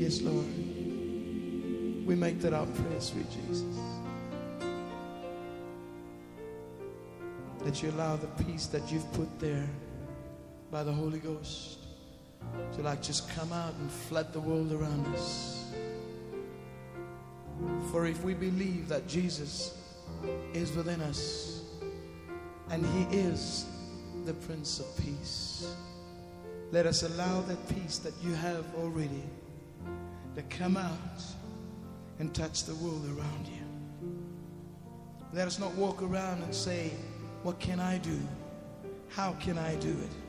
Yes, Lord. We make that our prayer, sweet Jesus. That you allow the peace that you've put there by the Holy Ghost to like just come out and flood the world around us. For if we believe that Jesus is within us and He is the Prince of Peace, let us allow that peace that you have already to come out and touch the world around you. Let us not walk around and say, what can I do? How can I do it?